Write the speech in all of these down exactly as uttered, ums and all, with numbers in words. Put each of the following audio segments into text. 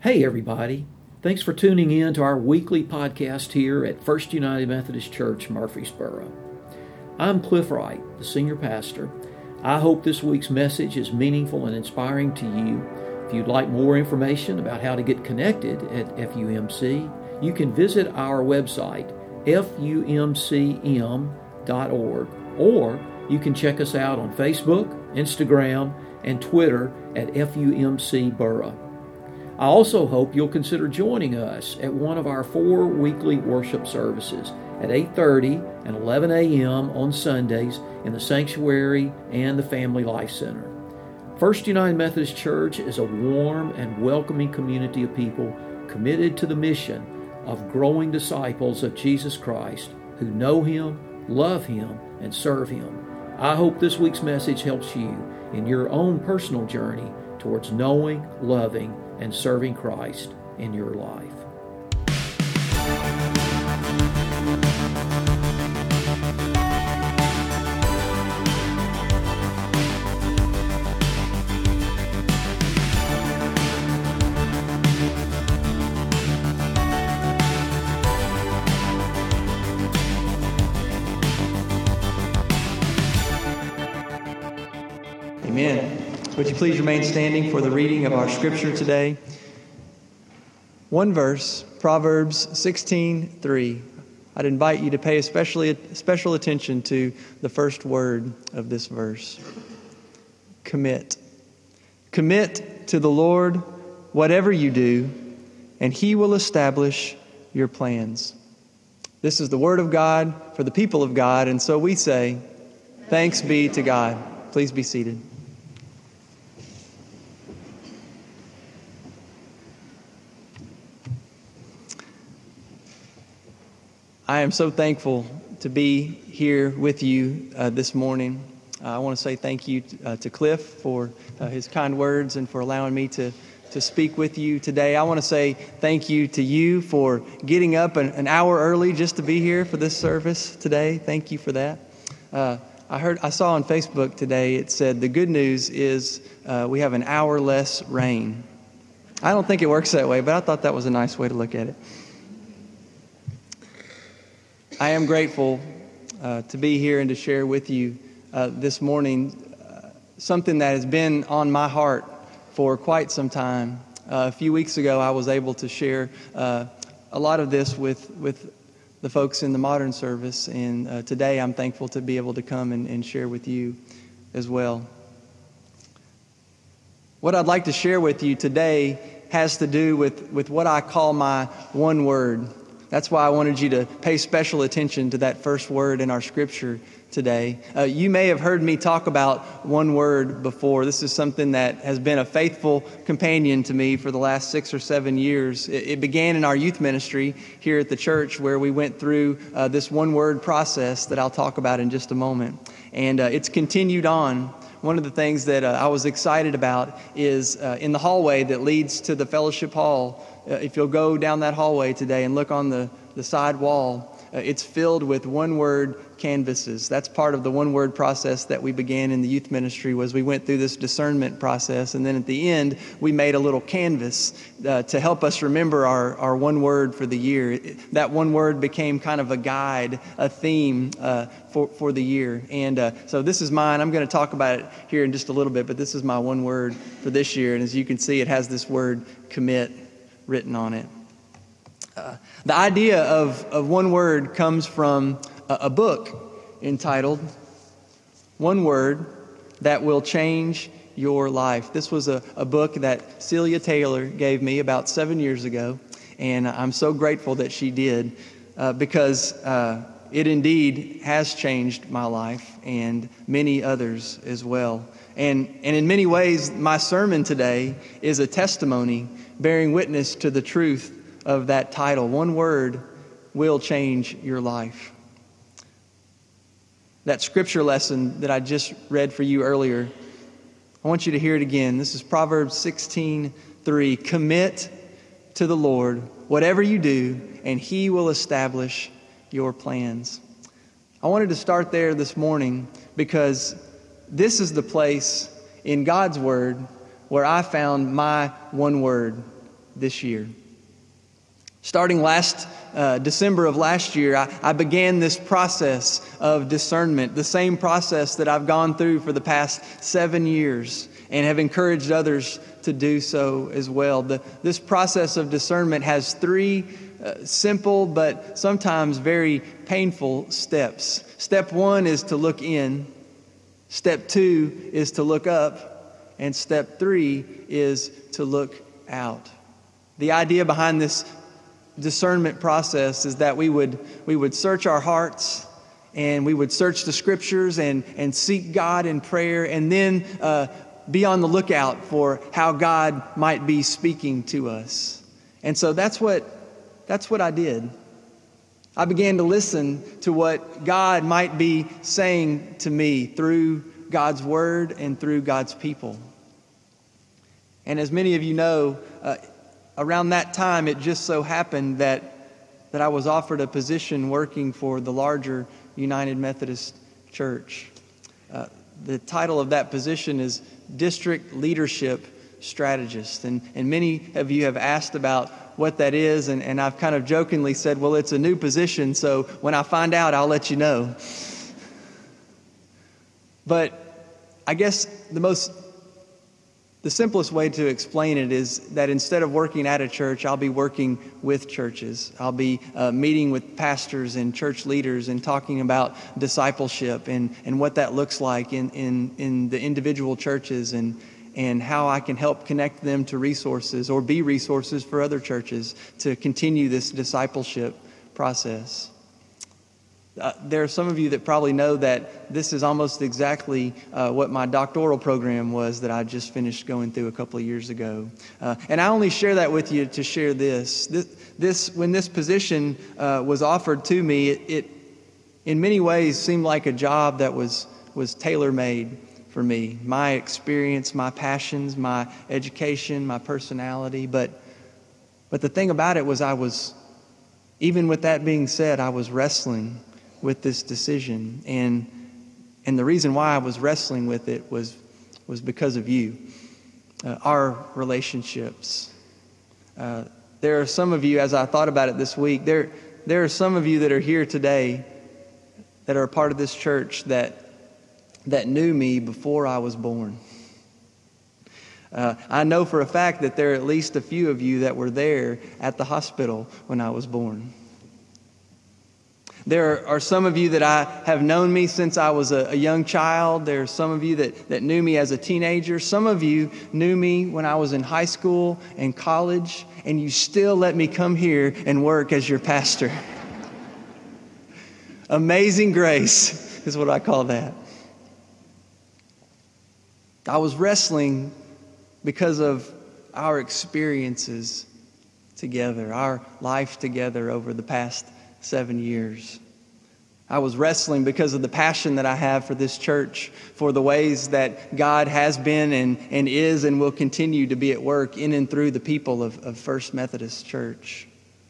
Hey everybody, thanks for tuning in to our weekly podcast here at First United Methodist Church, Murfreesboro. I'm Cliff Wright, the senior pastor. I hope this week's message is meaningful and inspiring to you. If you'd like more information about how to get connected at F U M C, you can visit our website, F U M C M dot org, or you can check us out on Facebook, Instagram, and Twitter at F U M C Borough. I also hope you'll consider joining us at one of our four weekly worship services at eight thirty and eleven a.m. on Sundays in the Sanctuary and the Family Life Center. First United Methodist Church is a warm and welcoming community of people committed to the mission of growing disciples of Jesus Christ who know Him, love Him, and serve Him. I hope this week's message helps you in your own personal journey towards knowing, loving, and serving Christ in your life. Amen. Would you please remain standing for the reading of our scripture today? One verse, Proverbs sixteen three. I'd invite you to pay especially special attention to the first word of this verse. Commit. Commit to the Lord whatever you do, and He will establish your plans. This is the word of God for the people of God, and so we say, thanks be to God. Please be seated. I am so thankful to be here with you uh, this morning. Uh, I want to say thank you to, uh, to Cliff for uh, his kind words and for allowing me to, to speak with you today. I want to say thank you to you for getting up an, an hour early just to be here for this service today. Thank you for that. Uh, I heard, I saw on Facebook today, it said the good news is uh, we have an hour less rain. I don't think it works that way, but I thought that was a nice way to look at it. I am grateful uh, to be here and to share with you uh, this morning uh, something that has been on my heart for quite some time. Uh, a few weeks ago, I was able to share uh, a lot of this with, with the folks in the modern service, and uh, today I'm thankful to be able to come and, and share with you as well. What I'd like to share with you today has to do with, with what I call my one word. That's why I wanted you to pay special attention to that first word in our scripture today. Uh, you may have heard me talk about one word before. This is something that has been a faithful companion to me for the last six or seven years. It, it began in our youth ministry here at the church, where we went through uh, this one word process that I'll talk about in just a moment. And uh, it's continued on. One of the things that uh, I was excited about is uh, in the hallway that leads to the fellowship hall. Uh, if you'll go down that hallway today and look on the, the side wall, uh, it's filled with one-word canvases. That's part of the one-word process that we began in the youth ministry. Was we went through this discernment process, and then at the end, we made a little canvas uh, to help us remember our, our one word for the year. It, that one word became kind of a guide, a theme uh, for, for the year. And uh, so this is mine. I'm going to talk about it here in just a little bit, but this is my one word for this year. And as you can see, it has this word commit written on it. Uh, the idea of, of one word comes from a, a book entitled One Word That Will Change Your Life. This was a, a book that Celia Taylor gave me about seven years ago, and I'm so grateful that she did uh, because uh, it indeed has changed my life and many others as well. And, and in many ways, my sermon today is a testimony bearing witness to the truth of that title. One word will change your life. That scripture lesson that I just read for you earlier, I want you to hear it again. This is Proverbs sixteen three. Commit to the Lord whatever you do, and He will establish your plans. I wanted to start there this morning because this is the place in God's Word where I found my one word this year. Starting last uh, December of last year, I, I began this process of discernment, the same process that I've gone through for the past seven years and have encouraged others to do so as well. The, this process of discernment has three uh, simple but sometimes very painful steps. Step one is to look in. Step two is to look up. And step three is to look out. The idea behind this discernment process is that we would we would search our hearts and we would search the scriptures and and seek God in prayer, and then uh, be on the lookout for how God might be speaking to us. And so that's what that's what I did. I began to listen to what God might be saying to me through God's word and through God's people. And as many of you know, uh, around that time, it just so happened that that I was offered a position working for the larger United Methodist Church. Uh, the title of that position is District Leadership Strategist. And, and many of you have asked about what that is, and, and I've kind of jokingly said, well, it's a new position, so when I find out, I'll let you know. But I guess the most The simplest way to explain it is that instead of working at a church, I'll be working with churches. I'll be uh, meeting with pastors and church leaders and talking about discipleship and, and what that looks like in, in, in the individual churches, and, and how I can help connect them to resources or be resources for other churches to continue this discipleship process. Uh, there are some of you that probably know that this is almost exactly uh, what my doctoral program was that I just finished going through a couple of years ago. Uh, and I only share that with you to share this. This, this when this position uh, was offered to me, it, it in many ways seemed like a job that was, was tailor-made for me. My experience, my passions, my education, my personality. But, but the thing about it was I was, even with that being said, I was wrestling with this decision, and and the reason why I was wrestling with it was was because of you, uh, our relationships. Uh, there are some of you, as I thought about it this week, there there are some of you that are here today that are a part of this church that that knew me before I was born. Uh, I know for a fact that there are at least a few of you that were there at the hospital when I was born. There are some of you that I have known me since I was a, a young child. There are some of you that, that knew me as a teenager. Some of you knew me when I was in high school and college, and you still let me come here and work as your pastor. Amazing grace is what I call that. I was wrestling because of our experiences together, our life together over the past seven years. I was wrestling because of the passion that I have for this church, for the ways that God has been and, and is and will continue to be at work in and through the people of, of First Methodist Church.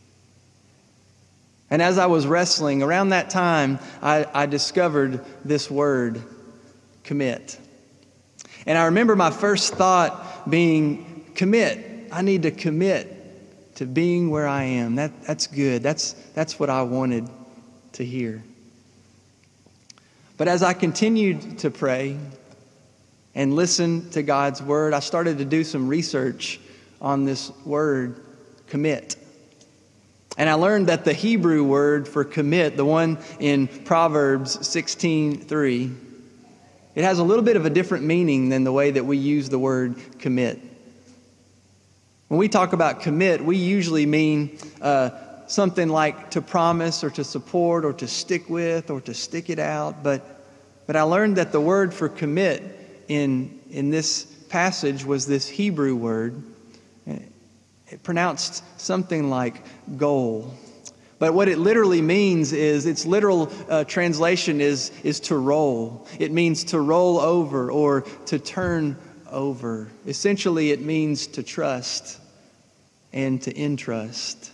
And as I was wrestling, around that time, I, I discovered this word, commit. And I remember my first thought being, commit. I need to commit to being where I am. That that's good. That's that's what I wanted to hear. But as I continued to pray and listen to God's word, I started to do some research on this word, commit. And I learned that the Hebrew word for commit, the one in Proverbs sixteen three, it has a little bit of a different meaning than the way that we use the word commit. When we talk about commit, we usually mean uh, something like to promise or to support or to stick with or to stick it out. But but I learned that the word for commit in, in this passage was this Hebrew word. It pronounced something like goal. But what it literally means is, its literal uh, translation is, is to roll. It means to roll over or to turn over. Essentially, it means to trust and to entrust.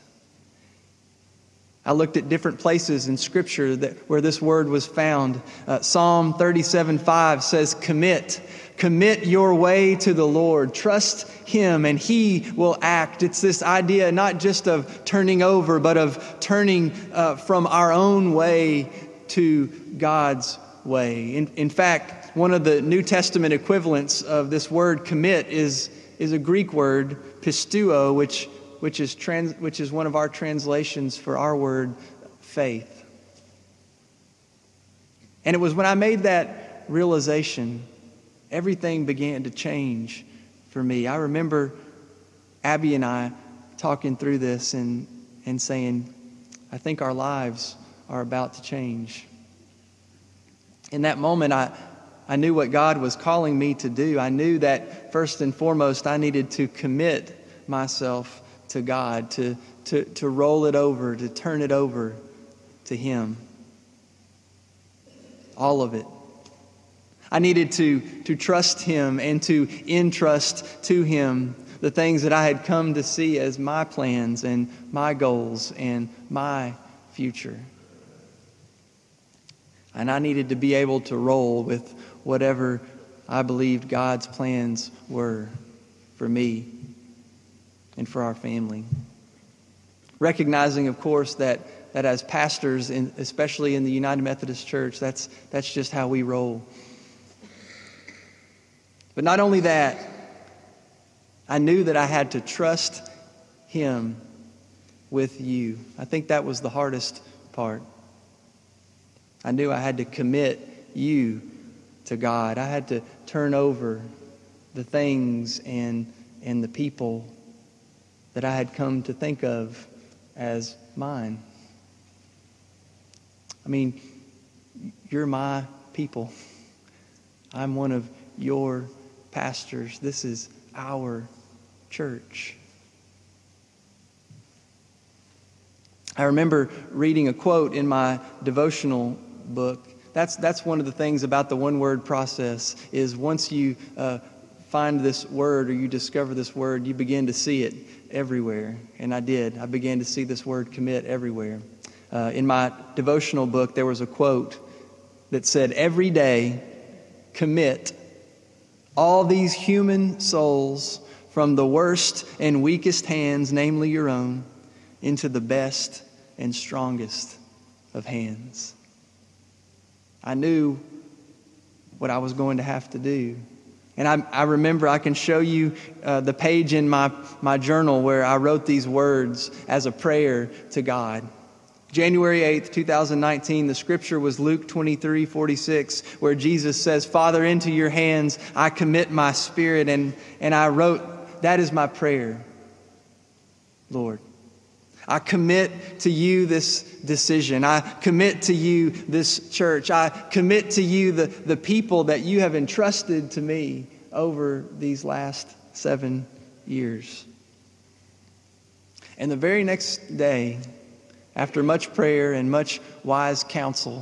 I looked at different places in Scripture that where this word was found. Uh, Psalm thirty-seven five says, "Commit Commit your way to the Lord. Trust Him and He will act. It's this idea not just of turning over, but of turning uh, from our own way to God's way. In, in fact, one of the New Testament equivalents of this word commit is, is a Greek word, pisteuo, which, which, is trans, which is one of our translations for our word faith. And it was when I made that realization, everything began to change for me. I remember Abby and I talking through this and, and saying, I think our lives are about to change. In that moment, I, I knew what God was calling me to do. I knew that first and foremost, I needed to commit myself to God, to, to, to roll it over, to turn it over to Him. All of it. I needed to, to trust Him and to entrust to Him the things that I had come to see as my plans and my goals and my future. And I needed to be able to roll with whatever I believed God's plans were for me and for our family. Recognizing, of course, that, that as pastors, in, especially in the United Methodist Church, that's, that's just how we roll. But not only that, I knew that I had to trust Him with you. I think that was the hardest part. I knew I had to commit you to God. I had to turn over the things and, and the people that I had come to think of as mine. I mean, you're my people. I'm one of your pastors. This is our church. I remember reading a quote in my devotional book. That's that's one of the things about the one-word process is once you uh, find this word or you discover this word, you begin to see it everywhere. And I did. I began to see this word commit everywhere. Uh, in my devotional book, there was a quote that said, "Every day, commit all these human souls from the worst and weakest hands, namely your own, into the best and strongest of hands." I knew what I was going to have to do. And I, I remember I can show you uh, the page in my, my journal where I wrote these words as a prayer to God. January eighth, twenty nineteen, the scripture was Luke twenty-three forty-six, where Jesus says, "Father, into your hands I commit my spirit." And, and I wrote, that is my prayer, Lord. I commit to you this decision. I commit to you this church. I commit to you the, the people that you have entrusted to me over these last seven years. And the very next day, after much prayer and much wise counsel,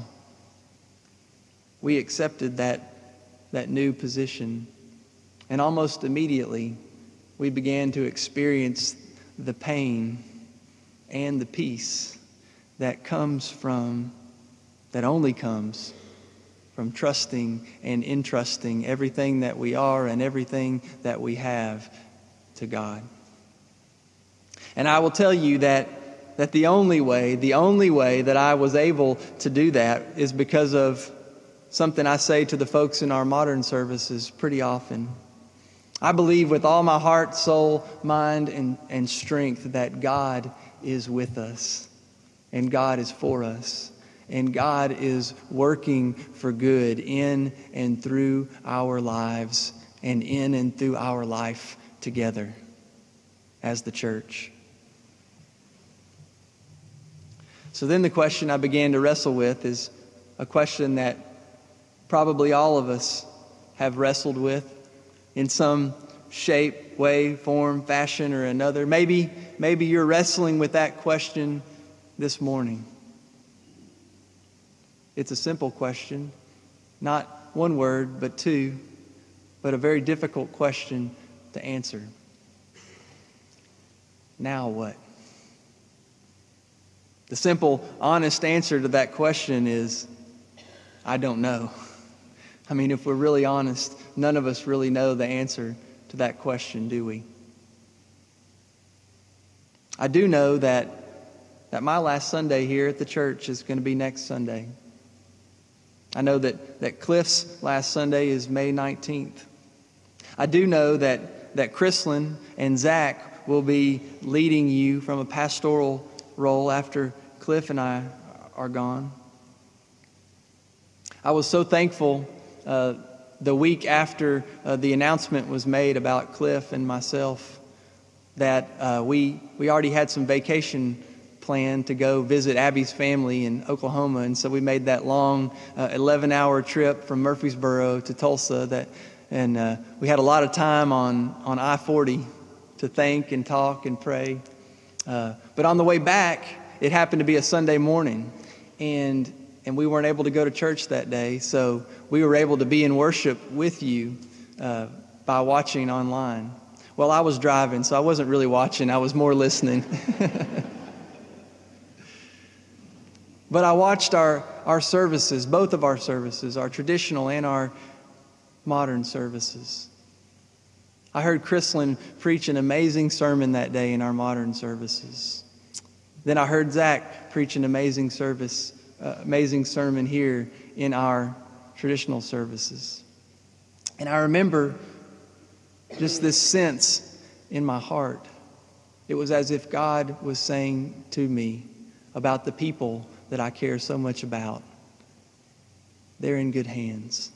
we accepted that, that new position. And almost immediately, we began to experience the pain and the peace that comes from, that only comes from trusting and entrusting everything that we are and everything that we have to God. And I will tell you that, that the only way, the only way that I was able to do that is because of something I say to the folks in our modern services pretty often. I believe with all my heart, soul, mind, and, and strength that God is with us, and God is for us, and God is working for good in and through our lives, and in and through our life together as the church. So then the question I began to wrestle with is a question that probably all of us have wrestled with in some shape, way, form, fashion, or another. Maybe, maybe you're wrestling with that question this morning. It's a simple question, not one word, but two, but a very difficult question to answer. Now what? The simple, honest answer to that question is, I don't know. I mean, if we're really honest, none of us really know the answer to that question, do we? I do know that, that my last Sunday here at the church is going to be next Sunday. I know that, that Cliff's last Sunday is May nineteenth. I do know that, that Chrislyn and Zach will be leading you from a pastoral role after Cliff and I are gone. I was so thankful uh, the week after uh, the announcement was made about Cliff and myself that uh, we we already had some vacation planned to go visit Abby's family in Oklahoma, and so we made that long uh, eleven-hour trip from Murfreesboro to Tulsa. That, and uh, we had a lot of time on on I forty to think and talk and pray. Uh, but on the way back, it happened to be a Sunday morning, and and we weren't able to go to church that day, so we were able to be in worship with you uh, by watching online. Well, I was driving, so I wasn't really watching. I was more listening. But I watched our, our services, both of our services, our traditional and our modern services. I heard Chrislyn preach an amazing sermon that day in our modern services. Then I heard Zach preach an amazing service, uh, amazing sermon here in our traditional services. And I remember just this sense in my heart. It was as if God was saying to me about the people that I care so much about. They're in good hands.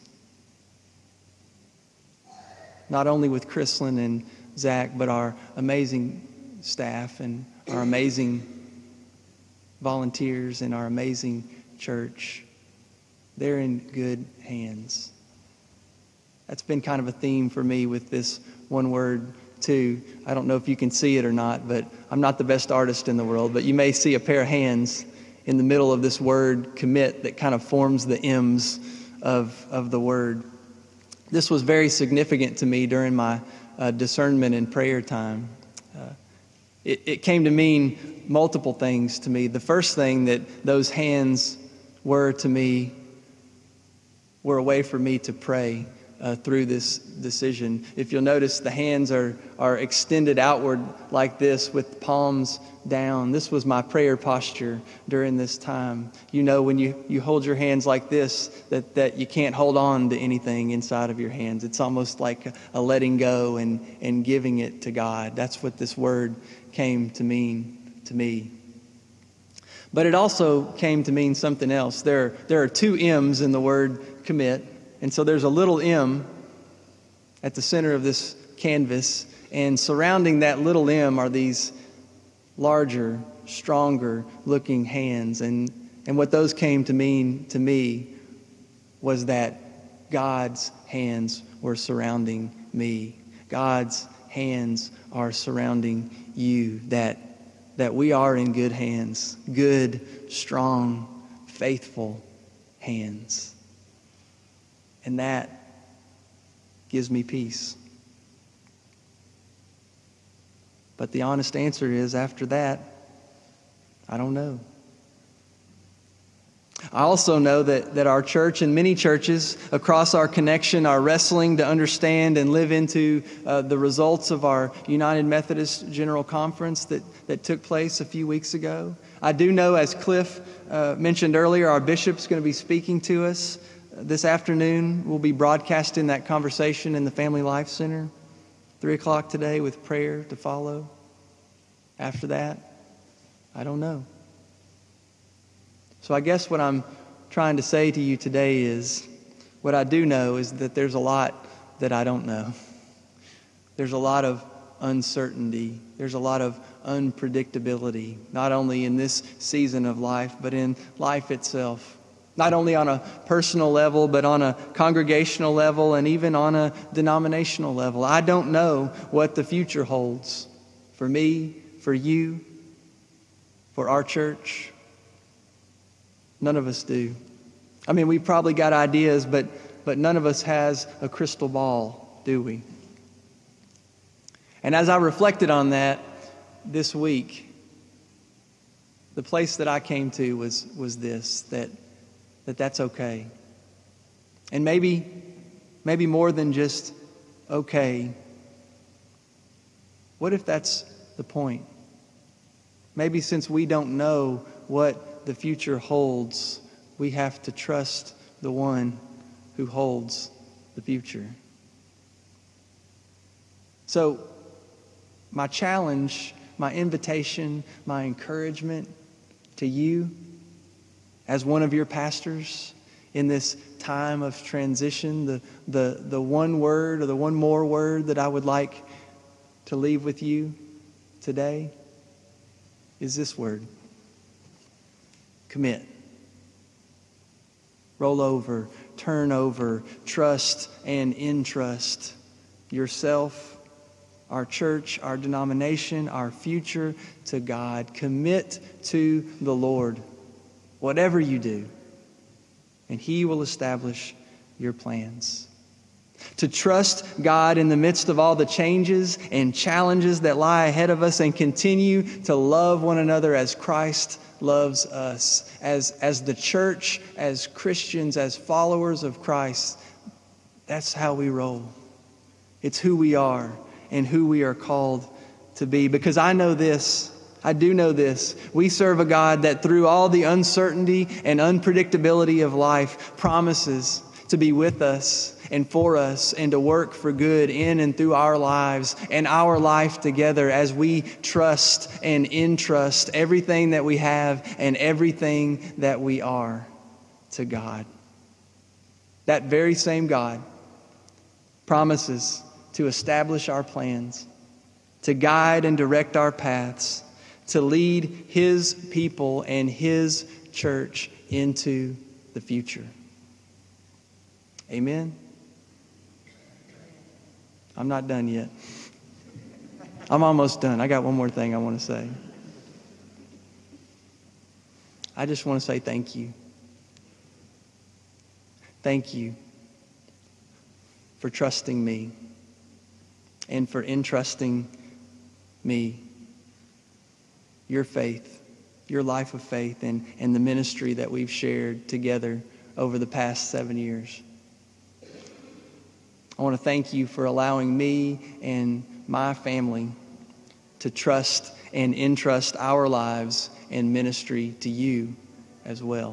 Not only with Chrislyn and Zach, but our amazing staff and our amazing volunteers and our amazing church. They're in good hands. That's been kind of a theme for me with this one word, too. I don't know if you can see it or not, but I'm not the best artist in the world, but you may see a pair of hands in the middle of this word commit that kind of forms the M's of, of the word. This was very significant to me during my uh, discernment and prayer time. Uh, it, it came to mean multiple things to me. The first thing that those hands were to me were a way for me to pray uh, through this decision. If you'll notice, the hands are, are extended outward like this with palms down. This was my prayer posture during this time. You know, when you, you hold your hands like this, that, that you can't hold on to anything inside of your hands. It's almost like a, a letting go and, and giving it to God. That's what this word came to mean to me. But it also came to mean something else. There, there are two M's in the word commit. And so there's a little M at the center of this canvas. And surrounding that little M are these larger, stronger looking hands. And, and what those came to mean to me was that God's hands were surrounding me. God's hands are surrounding you. That, that we are in good hands. Good, strong, faithful hands. And that gives me peace. But the honest answer is, after that, I don't know. I also know that, that our church and many churches across our connection are wrestling to understand and live into uh, the results of our United Methodist General Conference that, that took place a few weeks ago. I do know, as Cliff uh, mentioned earlier, our bishop's going to be speaking to us this afternoon. We'll be broadcasting that conversation in the Family Life Center, three o'clock today, with prayer to follow. After that, I don't know. So I guess what I'm trying to say to you today is, what I do know is that there's a lot that I don't know. There's a lot of uncertainty. There's a lot of unpredictability, not only in this season of life, but in life itself. Not only on a personal level, but on a congregational level and even on a denominational level. I don't know what the future holds for me, for you, for our church. None of us do. I mean, we've probably got ideas, but, but none of us has a crystal ball, do we? And as I reflected on that this week, the place that I came to was, was this, that that that's okay. And maybe, maybe more than just okay. What if that's the point? Maybe since we don't know what the future holds, we have to trust the one who holds the future. So, my challenge, my invitation, my encouragement to you as one of your pastors in this time of transition, the, the, the one word or the one more word that I would like to leave with you today is this word: commit. Roll over, turn over, trust and entrust yourself, our church, our denomination, our future to God. Commit to the Lord, whatever you do, and He will establish your plans. To trust God in the midst of all the changes and challenges that lie ahead of us, and continue to love one another as Christ loves us. As, as the church, as Christians, as followers of Christ, that's how we roll. It's who we are and who we are called to be. Because I know this, I do know this. We serve a God that through all the uncertainty and unpredictability of life promises to be with us and for us and to work for good in and through our lives and our life together as we trust and entrust everything that we have and everything that we are to God. That very same God promises to establish our plans, to guide and direct our paths, to lead His people and His church into the future. Amen? I'm not done yet. I'm almost done. I got one more thing I want to say. I just want to say thank you. Thank you for trusting me and for entrusting me your faith, your life of faith, and, and the ministry that we've shared together over the past seven years. I want to thank you for allowing me and my family to trust and entrust our lives and ministry to you as well.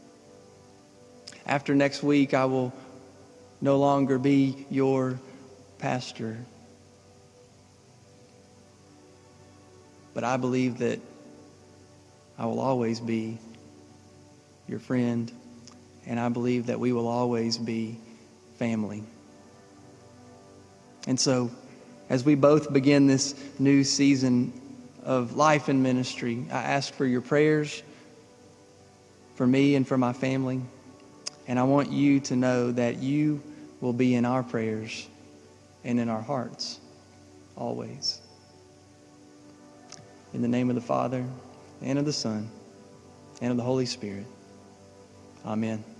After next week, I will no longer be your pastor. But I believe that I will always be your friend, and I believe that we will always be family. And so, as we both begin this new season of life and ministry, I ask for your prayers for me and for my family. And I want you to know that you will be in our prayers and in our hearts always. In the name of the Father, and of the Son, and of the Holy Spirit. Amen.